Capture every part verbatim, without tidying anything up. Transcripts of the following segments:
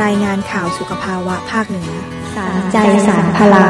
รายงานข่าวสุขภาวะภาคเหนือสารใจสารพลัง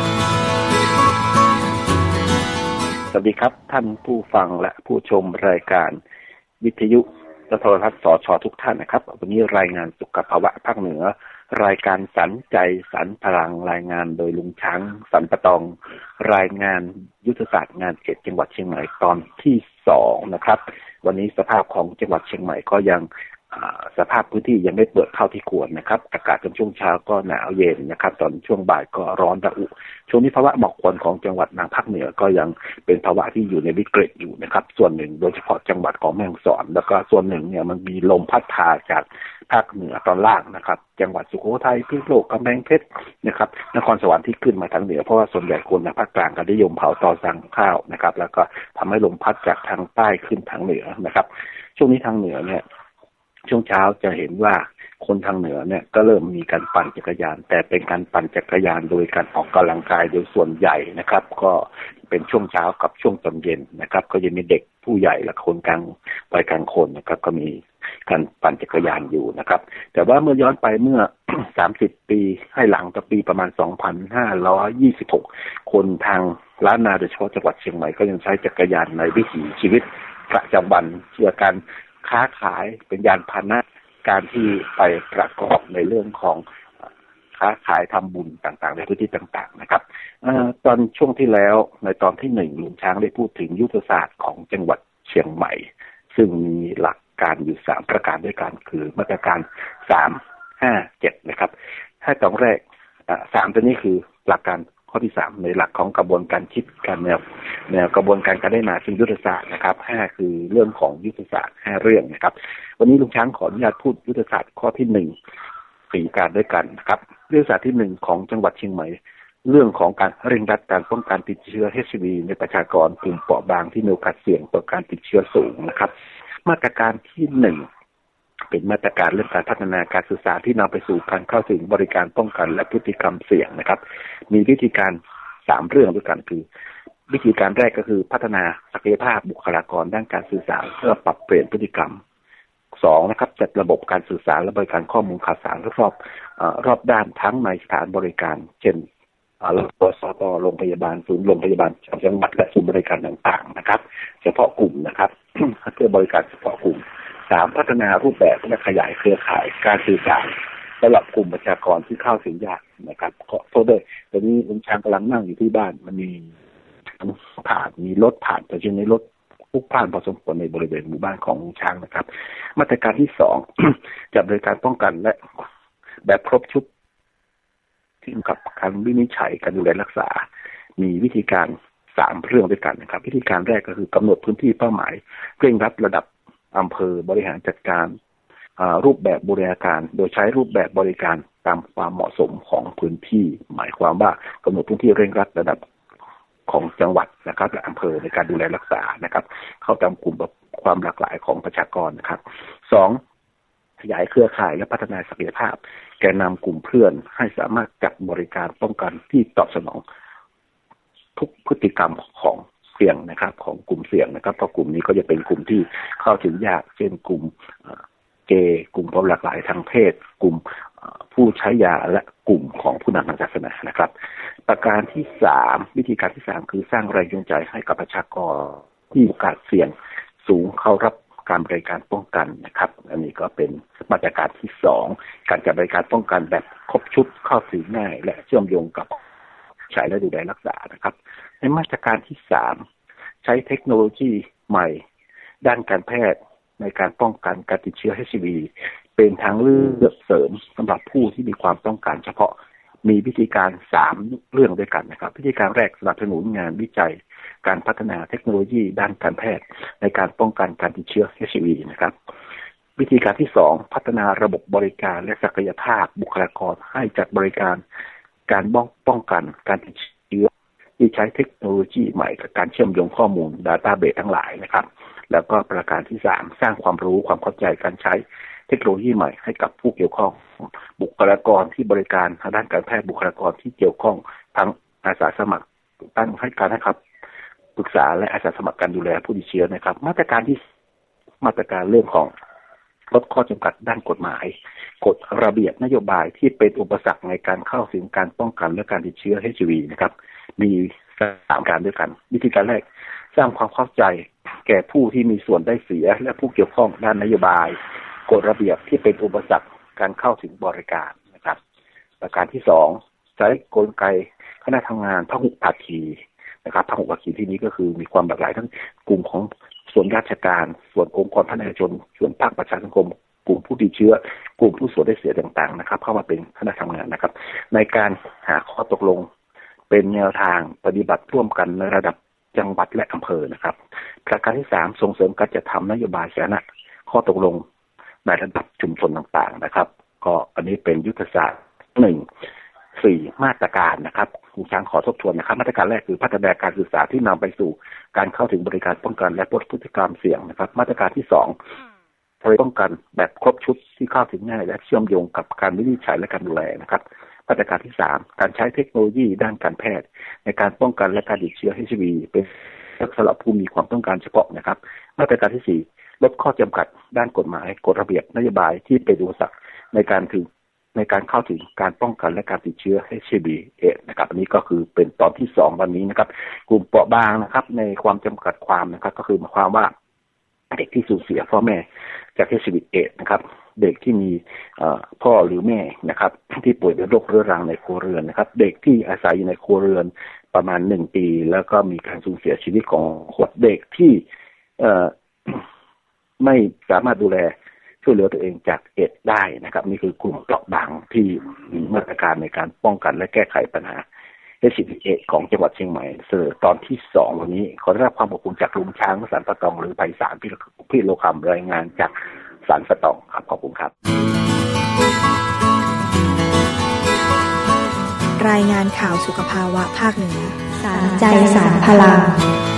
สวัสดีครับท่านผู้ฟังและผู้ชมรายการวิทยุและโทรทัศน์สช.ทุกท่านนะครับวันนี้รายงานสุขภาวะภาคเหนือรายการสันใจสันพลังรายงานโดยลุงช้างสันปะตองรายงานยุทธศาสตร์งานเขตจังหวัดเชียงใหม่ตอนที่สองนะครับวันนี้สภาพของจังหวัดเชียงใหม่ก็ยังสภาพพื้นที่ยังไม่เปิดเข้าที่ควรนะครับอากาศตอนช่วงเช้าก็หนาวเย็นนะครับตอนช่วงบ่ายก็ร้อนระอุช่วงนี้ภาวะหมอกควันของจังหวัดทางภาคเหนือก็ยังเป็นภาวะที่อยู่ในวิกฤตอยู่นะครับส่วนหนึ่งโดยเฉพาะจังหวัดของแม่ฮ่องสอนแล้วก็ส่วนหนึ่งเนี่ยมันมีลมพัดพาจากภาคเหนือตอนล่างนะครับจังหวัดสุโขทัยพิษณุโลกกำแพงเพชรนะครับนครสวรรค์ที่ขึ้นมาทางเหนือเพราะว่าส่วนใหญ่คนในภาคกลางก็นิยมเผาตอสั่งข้าวนะครับแล้วก็ทำให้ลมพัดจากทางใต้ขึ้นทางเหนือนะครับช่วงนี้ทางเหนือเนี่ยช่วงเช้าจะเห็นว่าคนทางเหนือเนี่ยก็เริ่มมีการปั่นจักรยานแต่เป็นการปั่นจักรยานโดยการออกกำลังกายโดยส่วนใหญ่นะครับก็เป็นช่วงเช้ากับช่วงตอนเย็นนะครับก็จะมีเด็กผู้ใหญ่และคนกลางวัยกลางคนนะครับก็มีการปั่นจักรยานอยู่นะครับแต่ว่าเมื่อย้อนไปเมื่อ สามสิบ ปีให้หลังกับปีประมาณ สองพันห้าร้อยยี่สิบหก คนทางล้านนาโดยเฉพาะจังหวัดเชียงใหม่ก็ยังใช้จักรยานในวิถีชีวิตประจำวันเชื่อการค้าขายเป็นยานพาหนะการที่ไปประกอบในเรื่องของค้าขายทำบุญต่างๆในพื้นที่ต่างๆนะครับอตอนช่วงที่แล้วในตอนที่หนึ่งลุงช้างได้พูดถึงยุทธศาสตร์ของจังหวัดเชียงใหม่ซึ่งมีหลักการอยู่สามประการด้วยกันคือมาตรการสาม ห้า เจ็ดนะครับถ้าตอนแรกสามตัวนี้คือหลักการข้อที่สามในหลักของกระบวนการคิดการแนวแนวกระบวนการการได้มาซึ่งยุทธศาสตร์นะครับห้าคือเรื่องของยุทธศาสตร์ห้าเรื่องนะครับวันนี้ลุงช้างขออนุญาตพูดยุทธศาสตร์ข้อที่หนึ่งสี่การด้วยกันนะครับยุทธศาสตร์ที่หนึ่งของจังหวัดเชียงใหม่เรื่องของการเร่งรัดการป้องกันติดเชื้อ เอช ไอ วี ในประชากรกลุ่มเปราะบางที่มีโอกาสเสี่ยงต่อการติดเชื้อสูงนะครับมาตรการที่หนึ่งเป็นมาตรการเรื่องการพัฒนาการสื่อสารที่นำไปสู่การเข้าถึงบริการป้องกันและพฤติกรรมเสี่ยงนะครับมีวิธีการสามเรื่องด้วยกันคือวิธีการแรกก็คือพัฒนาศักยภาพบุคลากรด้านการสื่อสารเพื่อปรับเปลี่ยนพฤติกรรมสองนะครับจัดระบบการสื่อสารและบริการข้อมูลข่าวสารรอบรอบด้านทั้งในสถานบริการเช่นรพสตโรงพยาบาลศูนย์โรงพยาบาลจังหวัดและศูนย์บริการต่างๆนะครับเฉพาะกลุ่มนะครับเพื่อบริการเฉพาะกลุ่มสามพัฒนารูปแบบและขยายเครือข่ายการสื่อสารสำหรับกลุ่มประชากรที่เข้าถึงยากนะครับขอโทษด้วยตอนนี้ลุงช้างกำลังนั่งอยู่ที่บ้านมันมีผ่านมีรถผ่านแต่ช่วงนี้รถพลุกพล่านพอสมควรในบริเวณหมู่บ้านของลุงช้างนะครับมาตรการที่สองจัดบริการป้องกันและแบบครบชุดที่กับการวินิจฉัยการดูแลรักษามีวิธีการสามเรื่องด้วยกันนะครับวิธีการแรกก็คือกำหนดพื้นที่เป้าหมายเร่งรัดระดับอำเภอบริหารจัดการรูปแบบบริการโดยใช้รูปแบบบริการตามความเหมาะสมของพื้นที่หมายความว่ากำหนดพื้นที่เร่งรัดระดับของจังหวัดนะครับและอำเภอในการดูแลรักษานะครับเข้าตามกลุ่มความหลากหลายของประชากรนะครับสองขยายเครือข่ายและพัฒนาศักยภาพแกนนำกลุ่มเพื่อนให้สามารถจัดบริการป้องกันที่ตอบสนองทุกพฤติกรรมของเสี่ยงนะครับของกลุ่มเสี่ยงนะครับเพราะกลุ่มนี้ก็จะเป็นกลุ่มที่เข้าถึงยากเช่นกลุ่มเกย์กลุ่มความหลากหลายทางเพศกลุ่มผู้ใช้ยาและกลุ่มของผู้นำทางศาสนานะครับประการที่สามวิธีการที่สามคือสร้างแรงจูงใจให้กับประชากรที่มีโอกาสเสี่ยงสูงเข้ารับการบริการป้องกันนะครับอันนี้ก็เป็นมาตรการที่สองการจัดบริการป้องกันแบบครบชุดเข้าถึงง่ายและเชื่อมโยงกับใช้และดูแลรักษานะครับในมาตรการที่สามใช้เทคโนโลยีใหม่ด้านการแพทย์ในการป้องกันการติดเชื้อ เอช ไอ วี เป็นทางเลือกเสริมสำหรับผู้ที่มีความต้องการเฉพาะมีวิธีการสามเรื่องด้วยกันนะครับวิธีการแรกสนับสนุนงานวิจัยการพัฒนาเทคโนโลยีด้านการแพทย์ในการป้องกันการติดเชื้อ เอช ไอ วี นะครับวิธีการที่สองพัฒนาระบบบริการและศักยภาพบุคลากรให้จัดบริการการป้องกันการติดเชื้อที่ใช้เทคโนโลยีใหม่กับการเชื่อมโยงข้อมูล Database ทั้งหลายนะครับแล้วก็ประการที่สามสร้างความรู้ความเข้าใจการใช้เทคโนโลยีใหม่ให้กับผู้เกี่ยวข้องบุคลากรที่บริการทางด้านการแพทย์บุคลากรที่เกี่ยวข้องทั้งอาสาสมัครตั้งให้การนะครับปรึกษาและอาสาสมัครการดูแลผู้ติดเชื้อนะครับมาตรการที่มาตรการเรื่องของลดข้อจำกัดด้านกฎหมายกฎระเบียบนโยบายที่เป็นอุปสรรคในการเข้าถึงการป้องกันและการติดเชื้อ เอช ไอ วี นะครับมีสามการด้วยกันวิธีการแรกสร้างความเข้าใจแก่ผู้ที่มีส่วนได้เสียและผู้เกี่ยวข้องด้านนโยบายกฎระเบียบที่เป็นอุปสรรคการเข้าถึงบริการนะครับประการที่สองใช้กลไกคณะทำงานพหุภาคีนะครับพหุภาคีที่นี้ก็คือมีความหลากหลายทั้งกลุ่มของส่วนราชการส่วนองค์กรภาคประชาชนส่วนภาคประชาสังคมกลุ่มผู้ติดเชื้อกลุ่มผู้ส่วนได้เสียต่างๆนะครับเข้ามาเป็นคณะทำงานนะครับในการหาข้อตกลงเป็นแนวทางปฏิบัติร่วมกันในระดับจังหวัดและอำเภอนะครับประการที่สามส่งเสริมการจัดทำนโยบายสาธารณะข้อตกลงในระดับชุมชนต่างๆนะครับก็อันนี้เป็นยุทธศาสตร์หนึ่งสี่มาตรการนะครับคุณช้างขอทบทวนนะครับมาตรการแรกคือพัฒนาการศึกษาที่นำไปสู่การเข้าถึงบริการป้องกันและลดพฤติกรรมเสี่ยงนะครับมาตรการที่สองบริการป้องกันแบบครบชุดที่เข้าถึงง่ายและเชื่อมโยงกับการวินิจฉัยและการดูแลนะครับมาตรการที่สามการใช้เทคโนโลยีด้านการแพทย์ในการป้องกันและการติดเชื้อ เอช ไอ วี เป็นสำหรับผู้มีความต้องการเฉพาะนะครับมาตรการที่สี่ลดข้อจำกัดด้านกฎหมายกฎระเบียบนโยบายที่เป็นอุปสรรคในการถึงในการเข้าถึงการป้องกันและการติดเชื้อ เอช ไอ วี เอดส์นะครับอันนี้ก็คือเป็นตอนที่สองวันนี้นะครับกลุ่มเปราะบางนะครับในความจำกัดความนะครับก็คือหมายความว่าเด็กที่สูญเสียพ่อแม่จาก เอช ไอ วี เอดส์นะครับเด็กที่มีพ่อหรือแม่นะครับที่ป่วยเป็นโรคเรื้อรังในครัวเรือนนะครับเด็กที่อาศัยอยู่ในครัวเรือนประมาณหนึ่งปีแล้วก็มีการสูญเสียชีวิตของคนเด็กที่ไม่สามารถดูแลช่วยเหลือตัวเองจากเอดส์ได้นะครับนี่คือกลุ่มเปราะบางที่มีมาตรการในการป้องกันและแก้ไขปัญหา เอช ไอ วี เอดส์ของจังหวัดเชียงใหม่เสนอตอนที่สองวันนี้ขอได้รับความขอบคุณจากลุงช้างสันปะตองหรือไพศาลพี่โลคำรายงานจากสันปะตองครับขอบคุณครับรายงานข่าวสุขภาวะภาคเหนือสารใจสารพลัง